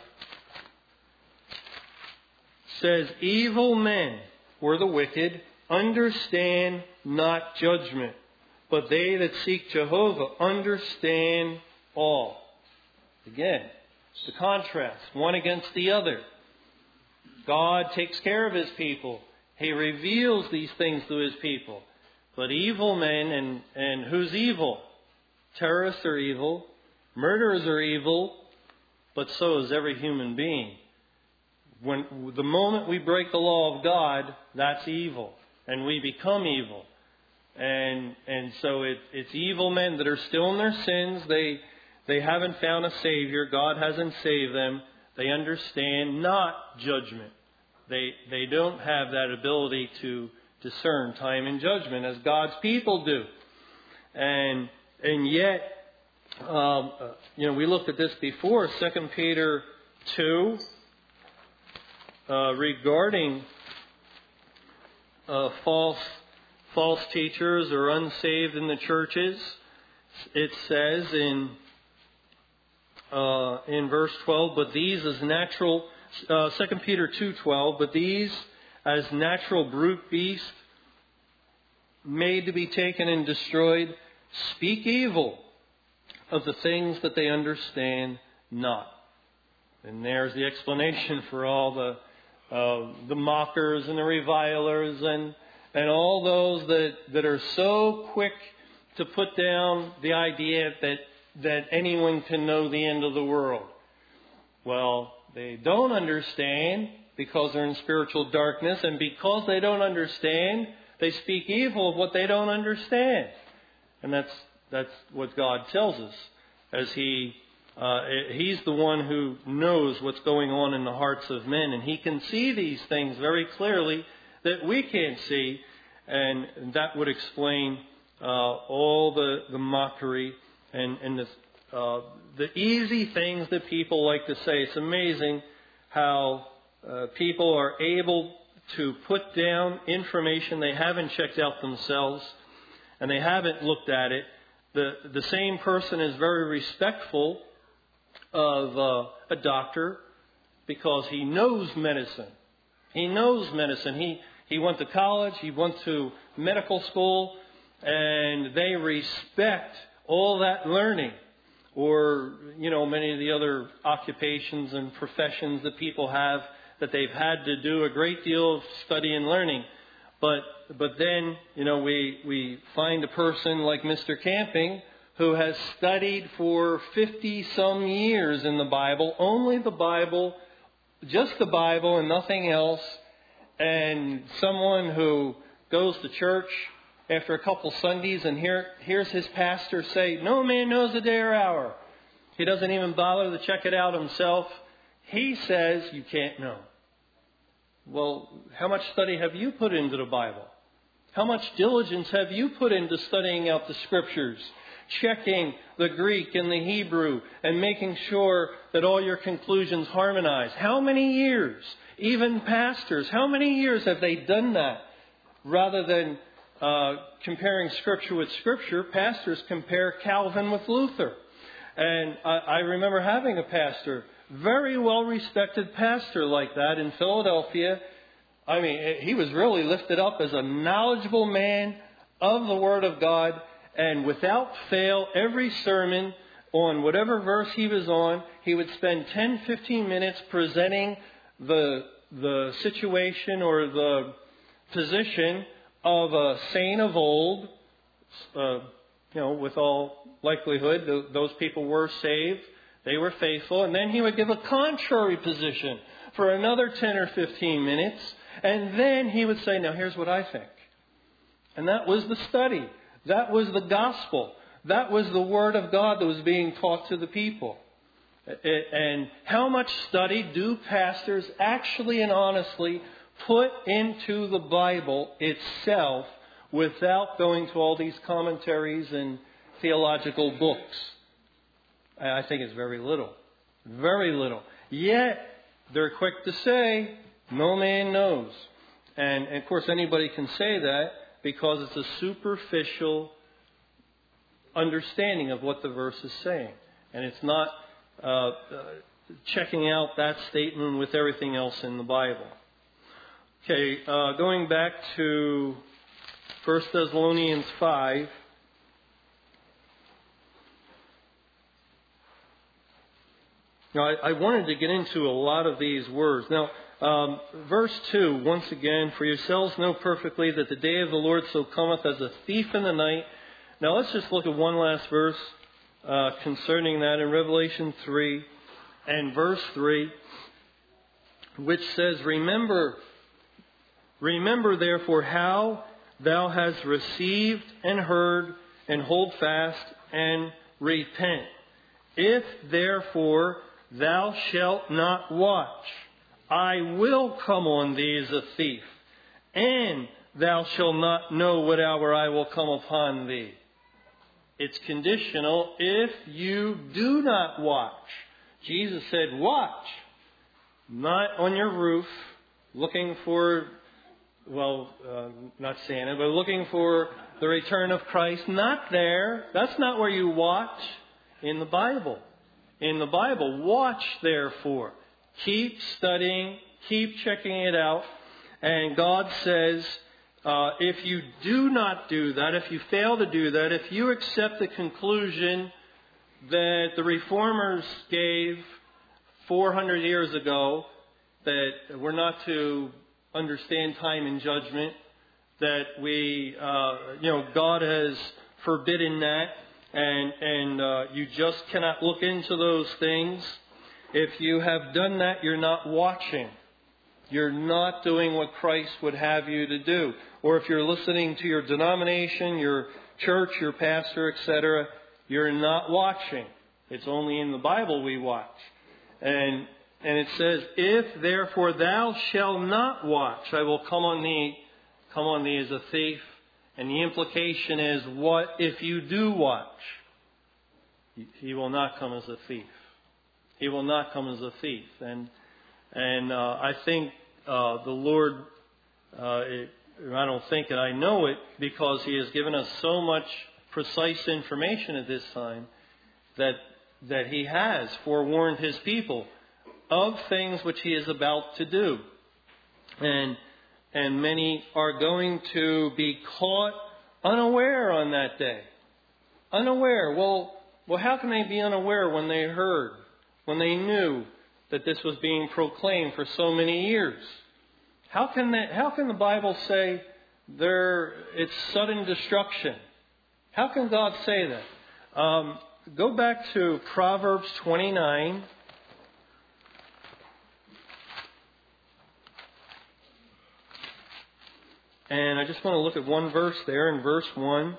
says, Evil men, or the wicked, understand not judgment, but they that seek Jehovah understand all. Again, the contrast, one against the other. God takes care of His people. He reveals these things to His people. But evil men, and, and who's evil? Terrorists are evil. Murderers are evil. But so is every human being. When the moment we break the law of God, that's evil. And we become evil. And and so it, it's evil men that are still in their sins. They they haven't found a Savior. God hasn't saved them. They understand not judgment. They they don't have that ability to discern time and judgment as God's people do. And and yet, um, you know, we looked at this before, Second Peter two, uh, regarding uh, false false teachers or unsaved in the churches. It says in uh, in verse twelve, but these as natural. Uh, Second Peter two twelve, but these as natural brute beasts, made to be taken and destroyed, speak evil of the things that they understand not. And there's the explanation for all the uh, the mockers and the revilers and and all those that, that are so quick to put down the idea that that anyone can know the end of the world. Well, they don't understand because they're in spiritual darkness, and because they don't understand, they speak evil of what they don't understand. And that's that's what God tells us, as He uh, He's the one who knows what's going on in the hearts of men, and He can see these things very clearly that we can't see, and that would explain uh, all the, the mockery and, and the Uh, the easy things that people like to say. It's amazing how uh, people are able to put down information they haven't checked out themselves, and they haven't looked at it. The the same person is very respectful of uh, a doctor because he knows medicine. He knows medicine. He He went to college, he went to medical school, and they respect all that learning. Or, you know, many of the other occupations and professions that people have, that they've had to do a great deal of study and learning. But but then, you know, we, we find a person like Mister Camping who has studied for fifty-some years in the Bible, only the Bible, just the Bible and nothing else. And someone who goes to church after a couple Sundays and hear, hears his pastor say, "No man knows the day or hour." He doesn't even bother to check it out himself. He says, "You can't know." Well, how much study have you put into the Bible? How much diligence have you put into studying out the Scriptures, checking the Greek and the Hebrew, and making sure that all your conclusions harmonize? How many years, even pastors, how many years have they done that? Rather than uh, comparing Scripture with Scripture, pastors compare Calvin with Luther. And I, I remember having a pastor, very well-respected pastor like that in Philadelphia. I mean, he was really lifted up as a knowledgeable man of the Word of God. And without fail, every sermon on whatever verse he was on, he would spend ten, fifteen minutes presenting the, the situation or the position of a saint of old. Uh, you know, with all likelihood, th- those people were saved. They were faithful. And then he would give a contrary position for another ten or fifteen minutes. And then he would say, "Now here's what I think." And that was the study. That was the gospel. That was the Word of God that was being taught to the people. It, and how much study do pastors actually and honestly put into the Bible itself without going to all these commentaries and theological books? I think it's very little. Very little. Yet, they're quick to say, "No man knows." And, and of course, anybody can say that because it's a superficial understanding of what the verse is saying. And it's not uh, uh, checking out that statement with everything else in the Bible. Okay, uh, going back to First Thessalonians five. Now, I, I wanted to get into a lot of these words. Now, um, verse two, once again, "For yourselves know perfectly that the day of the Lord so cometh as a thief in the night." Now, let's just look at one last verse uh, concerning that in Revelation three and verse three, which says, Remember, remember therefore how thou hast received and heard, and hold fast and repent. If therefore thou shalt not watch, I will come on thee as a thief, and thou shalt not know what hour I will come upon thee. It's conditional if you do not watch. Jesus said, watch. Not on your roof, looking for, well, uh, not Santa, but looking for the return of Christ. Not there. That's not where you watch in the Bible. In the Bible, watch therefore. Keep studying, keep checking it out. And God says, uh, if you do not do that, if you fail to do that, if you accept the conclusion that the Reformers gave four hundred years ago, that we're not to understand time and judgment, that we, uh, you know, God has forbidden that, and and uh, you just cannot look into those things. If you have done that, you're not watching. You're not doing what Christ would have you to do. Or if you're listening to your denomination, your church, your pastor, et cetera, you're not watching. It's only in the Bible we watch. And and it says, if therefore thou shalt not watch, I will come on thee, come on thee as a thief. And the implication is, what if you do watch? He will not come as a thief. He will not come as a thief. And and uh, I think uh, the Lord, uh, it, I don't think it, I know it, because He has given us so much precise information at this time that that He has forewarned His people of things which He is about to do. And and many are going to be caught unaware on that day. Unaware. Well, well, how can they be unaware when they heard, when they knew that this was being proclaimed for so many years? How can that, how can the Bible say there it's sudden destruction? How can God say that? Um, go back to Proverbs twenty-nine. And I just want to look at one verse there in verse one.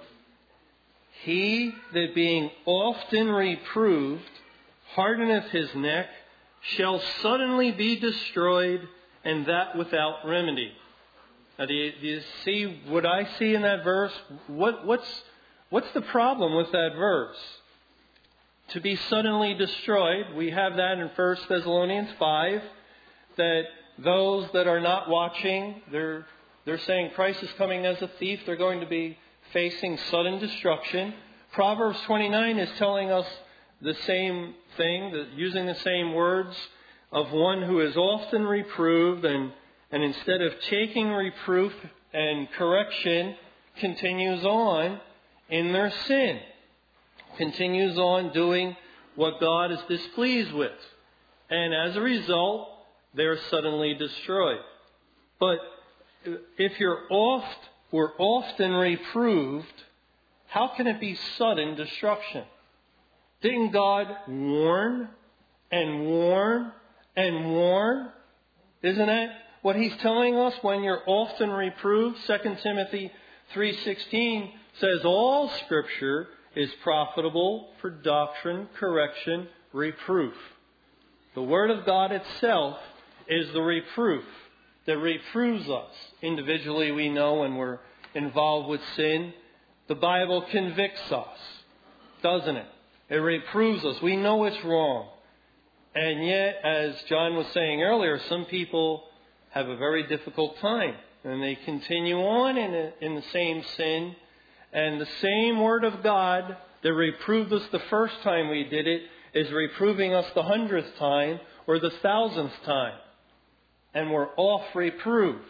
He that being often reproved hardeneth his neck shall suddenly be destroyed, and that without remedy. Now, do you, do you see what I see in that verse? What, what's, what's the problem with that verse? To be suddenly destroyed, we have that in First Thessalonians five, that those that are not watching, they're, they're saying Christ is coming as a thief, they're going to be facing sudden destruction. Proverbs twenty-nine is telling us the same thing, that using the same words of one who is often reproved and, and instead of taking reproof and correction, continues on in their sin. Continues on doing what God is displeased with. And as a result, they're suddenly destroyed. But if you're oft or often reproved, how can it be sudden destruction? Didn't God warn and warn and warn? Isn't that what He's telling us when you're often reproved? Second Timothy three sixteen says all Scripture is profitable for doctrine, correction, reproof. The Word of God itself is the reproof that reproves us. Individually, we know when we're involved with sin, the Bible convicts us, doesn't it? It reproves us. We know it's wrong. And yet, as John was saying earlier, some people have a very difficult time. And they continue on in, a, in the same sin. And the same Word of God that reproved us the first time we did it is reproving us the hundredth time or the thousandth time. And we're off reproved.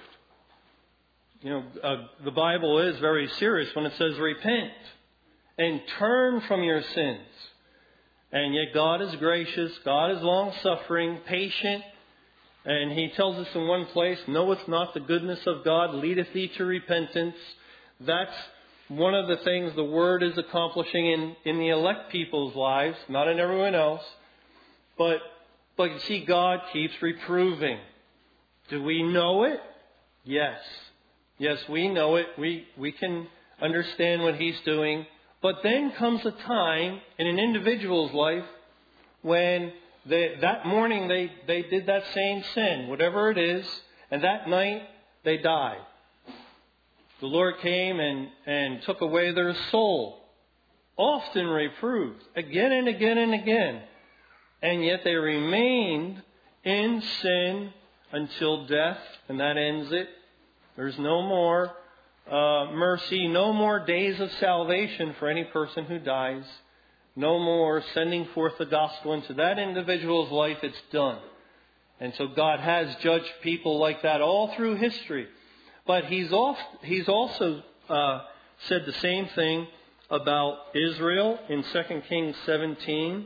You know, uh, the Bible is very serious when it says repent and turn from your sins. And yet God is gracious, God is long-suffering, patient. And He tells us in one place, knoweth not the goodness of God leadeth thee to repentance. That's one of the things the Word is accomplishing in, in the elect people's lives, not in everyone else. But, but you see, God keeps reproving. Do we know it? Yes. Yes, we know it. We, we can understand what He's doing. But then comes a time in an individual's life when they, that morning they, they did that same sin, whatever it is, and that night they died. The Lord came and, and took away their soul, often reproved, again and again and again. And yet they remained in sin until death, and that ends it. There's no more uh, mercy, no more days of salvation for any person who dies. No more sending forth the gospel into that individual's life. It's done. And so God has judged people like that all through history. But He's, off, he's also uh, said the same thing about Israel in Second Kings seventeen.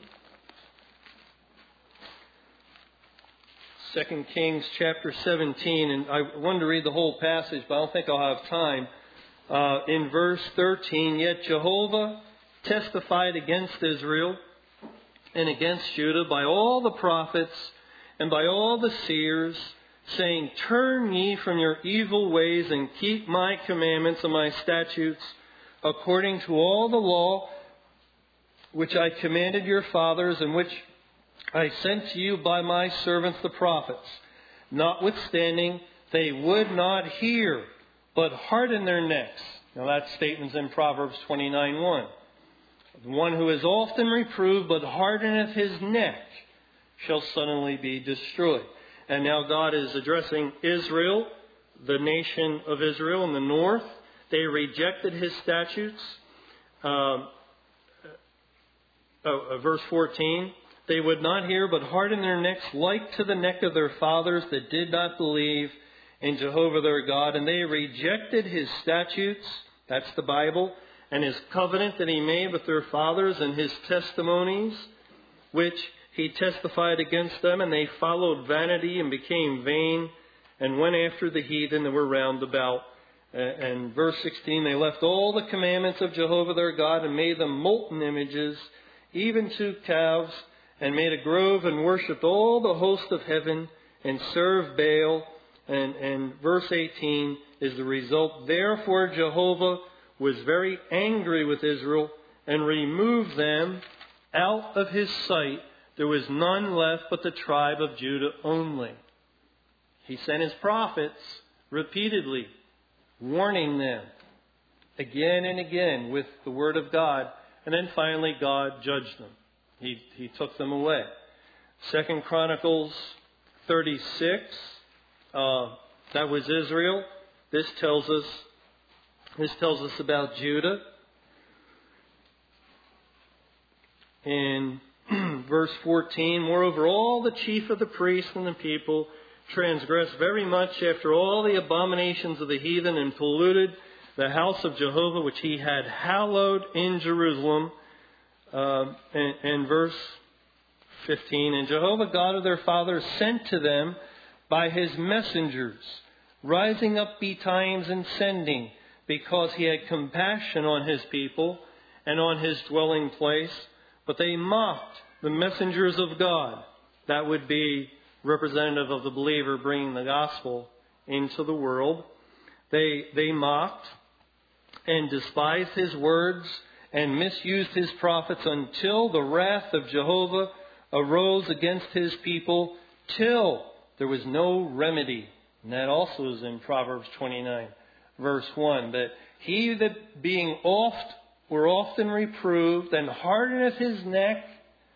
Second Kings chapter seventeen, and I wanted to read the whole passage, but I don't think I'll have time. Uh, in verse thirteen, yet Jehovah testified against Israel and against Judah by all the prophets and by all the seers, saying, turn ye from your evil ways and keep my commandments and my statutes according to all the law which I commanded your fathers and which I sent to you by my servants the prophets. Notwithstanding, they would not hear, but hardened their necks. Now that statement's in Proverbs twenty-nine one. The one who is often reproved, but hardeneth his neck, shall suddenly be destroyed. And now God is addressing Israel, the nation of Israel in the north. They rejected His statutes. Um, oh, verse fourteen. They would not hear, but hardened their necks like to the neck of their fathers that did not believe, in Jehovah their God, and they rejected his statutes, that's the Bible, and his covenant that he made with their fathers, and his testimonies, which he testified against them, and they followed vanity and became vain, and went after the heathen that were round about. And verse sixteen, they left all the commandments of Jehovah their God and made them molten images, even to calves, and made a grove and worshipped all the host of heaven and served Baal. And, and verse eighteen is the result. Therefore Jehovah was very angry with Israel and removed them out of his sight. There was none left but the tribe of Judah only. He sent his prophets repeatedly, warning them again and again with the word of God. And then finally God judged them. He, he took them away. Second Chronicles thirty-six, uh, that was Israel. This tells us, this tells us about Judah. In verse fourteen, moreover, all the chief of the priests and the people transgressed very much after all the abominations of the heathen and polluted the house of Jehovah, which he had hallowed in Jerusalem. Uh, and, and verse fifteen, and Jehovah God of their fathers sent to them by his messengers, rising up betimes and sending, because he had compassion on his people and on his dwelling place. But they mocked the messengers of God. That would be representative of the believer bringing the gospel into the world. They, they mocked and despised his words and misused his prophets until the wrath of Jehovah arose against his people, till there was no remedy. And that also is in Proverbs twenty-nine, verse one, that he that being oft were often reproved and hardeneth his neck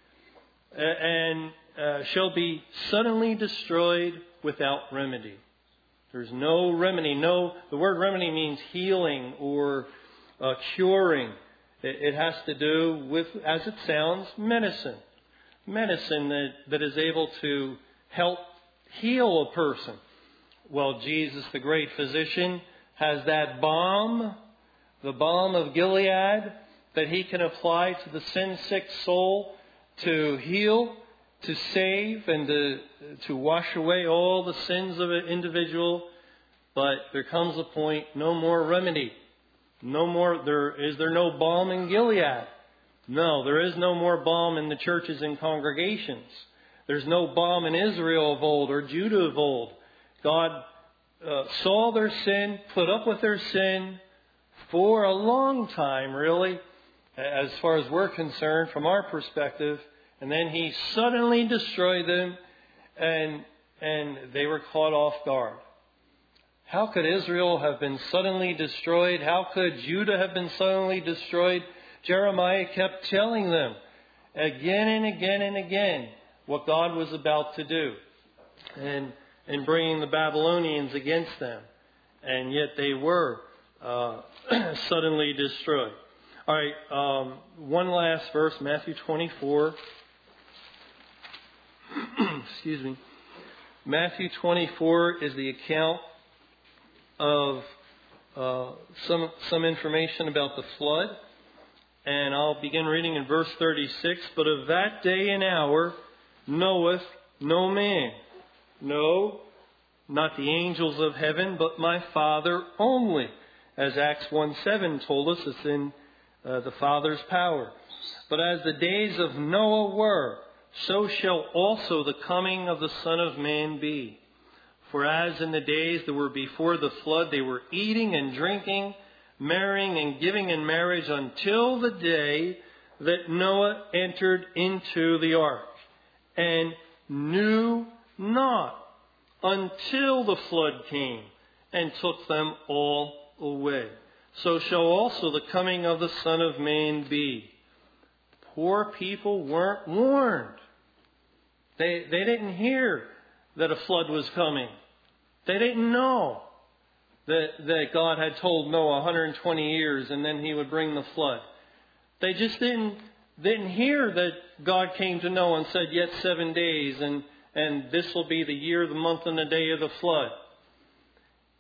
uh, and uh, shall be suddenly destroyed without remedy. There's no remedy. No, the word remedy means healing or uh, curing. It, it has to do with, as it sounds, medicine. Medicine that, that is able to help heal a person. Well, Jesus, the great physician, has that balm, the balm of Gilead, that he can apply to the sin-sick soul to heal, to save, and to, to wash away all the sins of an individual. But there comes a point, no more remedy. No more, there is there no balm in Gilead? No, there is no more balm in the churches and congregations. There's no balm in Israel of old or Judah of old. God uh, saw their sin, put up with their sin for a long time, really, as far as we're concerned, from our perspective. And then he suddenly destroyed them, and and they were caught off guard. How could Israel have been suddenly destroyed? How could Judah have been suddenly destroyed? Jeremiah kept telling them again and again and again what God was about to do, and and bringing the Babylonians against them. And yet they were uh, suddenly destroyed. All right, um, one last verse, Matthew twenty-four. Excuse me. Matthew twenty-four is the account of uh, some some information about the flood. And I'll begin reading in verse thirty-six. But of that day and hour knoweth no man. No, not the angels of heaven, but my Father only. As Acts one seven told us, it's in uh, the Father's power. But as the days of Noah were, so shall also the coming of the Son of Man be. For as in the days that were before the flood, they were eating and drinking, marrying and giving in marriage until the day that Noah entered into the ark, and knew not until the flood came and took them all away. So shall also the coming of the Son of Man be. Poor people weren't warned. They, they didn't hear that a flood was coming. They didn't know that, that God had told Noah one hundred twenty years and then he would bring the flood. They just didn't, didn't hear that God came to Noah and said, yet seven days and, and this will be the year, the month, and the day of the flood.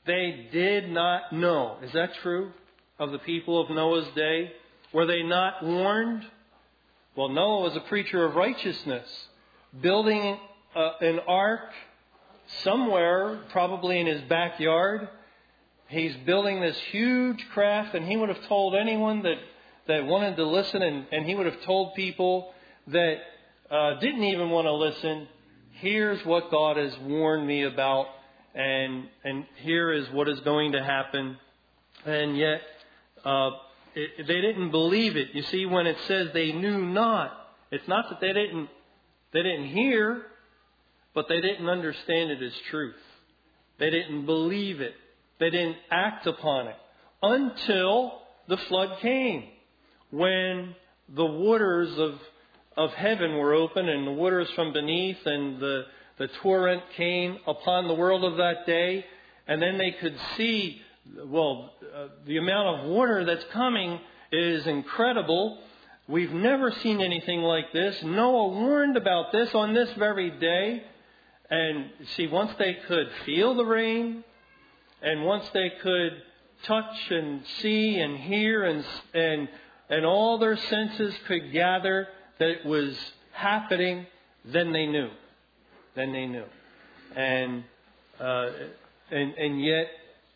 They did not know. Is that true of the people of Noah's day? Were they not warned? Well, Noah was a preacher of righteousness, building uh, an ark somewhere, probably in his backyard. He's building this huge craft, and he would have told anyone that, that wanted to listen, and, and he would have told people that uh, didn't even want to listen, here's what God has warned me about, and and here is what is going to happen. And yet, uh, it, they didn't believe it. You see, when it says they knew not, it's not that they didn't they didn't hear, but they didn't understand it as truth. They didn't believe it. They didn't act upon it until the flood came, when the waters of of heaven were open and the waters from beneath, and the, the torrent came upon the world of that day. And then they could see, well, uh, the amount of water that's coming is incredible. We've never seen anything like this. Noah warned about this on this very day. And see, once they could feel the rain, and once they could touch and see and hear, and and and all their senses could gather that it was happening, then they knew. Then they knew. And uh, and and yet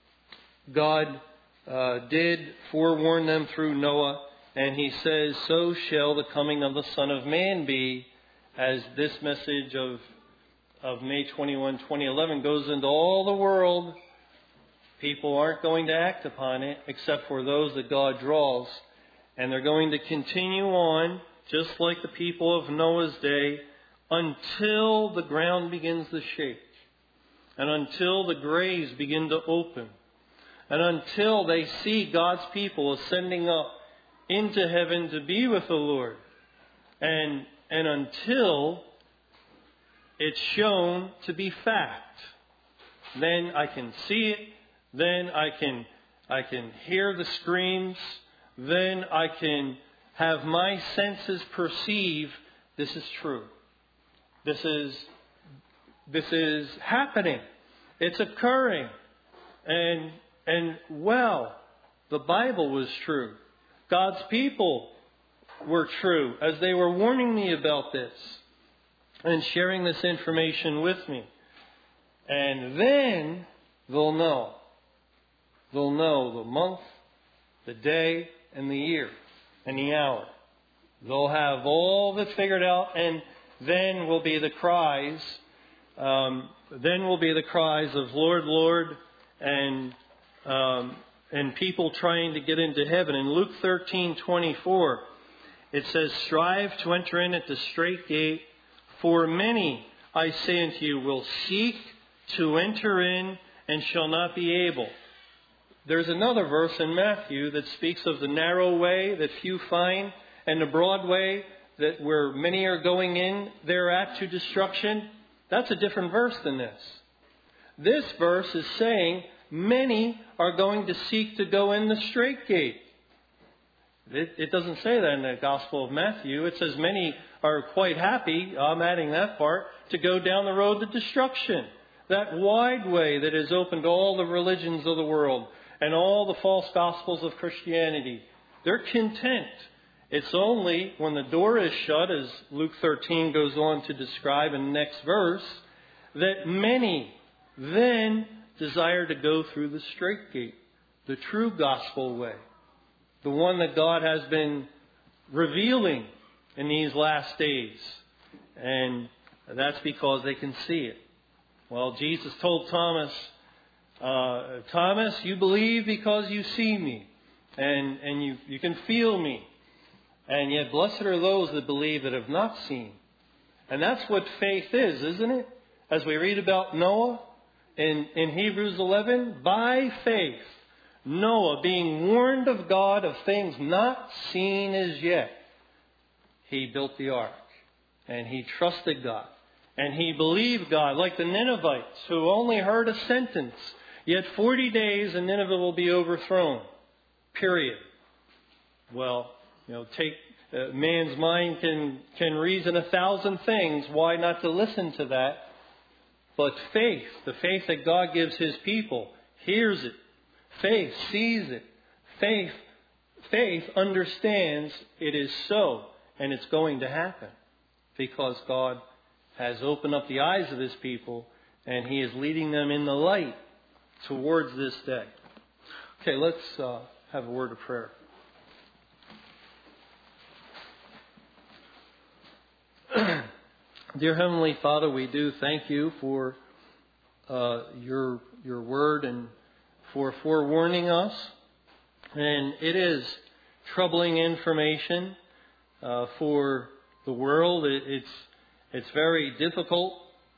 God uh, did forewarn them through Noah, and He says, "So shall the coming of the Son of Man be," as this message of of May twenty-first, twenty eleven goes into all the world. People aren't going to act upon it except for those that God draws, and they're going to continue on, just like the people of Noah's day, until the ground begins to shake, and until the graves begin to open, and until they see God's people ascending up into heaven to be with the Lord, and and until it's shown to be fact. Then I can see it. Then I can I can hear the screams. Then I can have my senses perceive this is true. This is this is happening. It's occurring. And and well, the Bible was true. God's people were true as they were warning me about this and sharing this information with me. And then they'll know. They'll know the month, the day, and the year, and the hour. They'll have all of it figured out, and then will be the cries. Um, then will be the cries of Lord, Lord, and um, and people trying to get into heaven. In Luke thirteen twenty-four, it says, "Strive to enter in at the strait gate, for many, I say unto you, will seek to enter in and shall not be able." There's another verse in Matthew that speaks of the narrow way that few find, and the broad way that where many are going in thereat to destruction. That's a different verse than this. This verse is saying many are going to seek to go in the strait gate. It, it doesn't say that in the Gospel of Matthew. It says many are quite happy, I'm adding that part, to go down the road to destruction. That wide way that is open to all the religions of the world and all the false gospels of Christianity. They're content. It's only when the door is shut, as Luke thirteen goes on to describe in the next verse, that many then desire to go through the strait gate, the true gospel way, the one that God has been revealing in these last days. And that's because they can see it. Well, Jesus told Thomas, uh, Thomas, you believe because you see me, and, and you, you can feel me. And yet blessed are those that believe that have not seen. And that's what faith is, isn't it? As we read about Noah in, in Hebrews eleven, by faith, Noah, being warned of God of things not seen as yet, he built the ark. And he trusted God. And he believed God, like the Ninevites, who only heard a sentence. Yet forty days and Nineveh will be overthrown. Period. Well, you know, take uh, man's mind can can reason a thousand things. Why not to listen to that? But faith, the faith that God gives His people, hears it. Faith sees it. Faith, faith understands it is so, and it's going to happen because God has opened up the eyes of His people, and He is leading them in the light towards this day. Okay, let's uh, have a word of prayer. Dear Heavenly Father, we do thank You for uh, your your word and for forewarning us. And it is troubling information uh, for the world. It, it's it's very difficult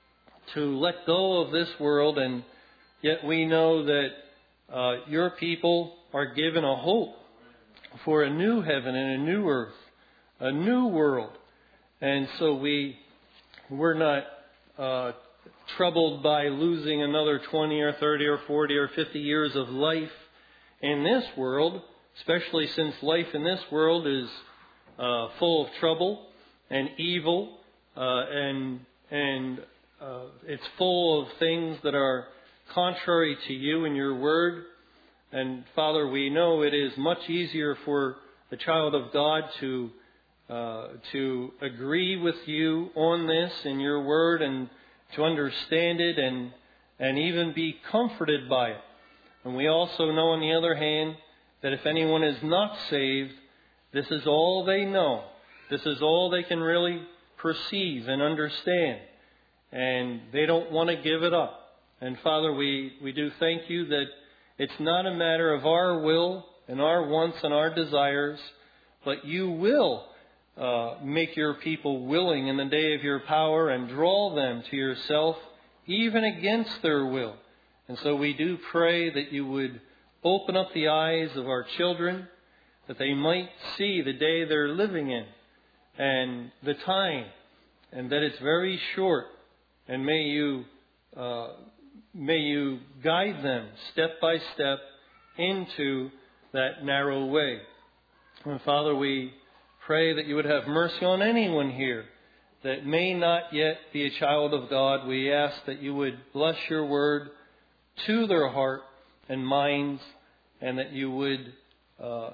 to let go of this world, and yet we know that uh, Your people are given a hope for a new heaven and a new earth, a new world. And so we, we're not uh, troubled by losing another twenty or thirty or forty or fifty years of life in this world, especially since life in this world is uh, full of trouble and evil, uh, and and uh, it's full of things that are contrary to You and Your word. And Father, we know it is much easier for the child of God to uh, to agree with You on this in Your word and to understand it and and even be comforted by it. And we also know, on the other hand, that if anyone is not saved, this is all they know. This is all they can really perceive and understand. And they don't want to give it up. And Father, we, we do thank You that it's not a matter of our will and our wants and our desires, but You will uh, make Your people willing in the day of Your power and draw them to Yourself, even against their will. And so we do pray that You would open up the eyes of our children, that they might see the day they're living in and the time, and that it's very short. And may You uh, may You guide them step by step into that narrow way. And Father, we pray that You would have mercy on anyone here that may not yet be a child of God. We ask that You would bless Your word to their heart and minds, and that You would uh,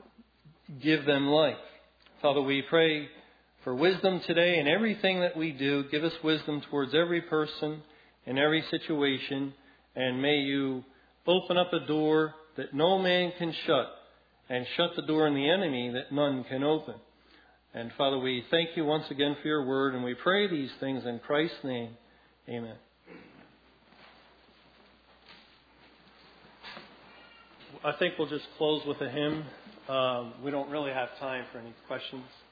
give them life. Father, we pray for wisdom today in everything that we do. Give us wisdom towards every person in every situation, and may You open up a door that no man can shut, and shut the door on the enemy that none can open. And Father, we thank You once again for Your word, and we pray these things in Christ's name. Amen. I think we'll just close with a hymn. Um, we don't really have time for any questions.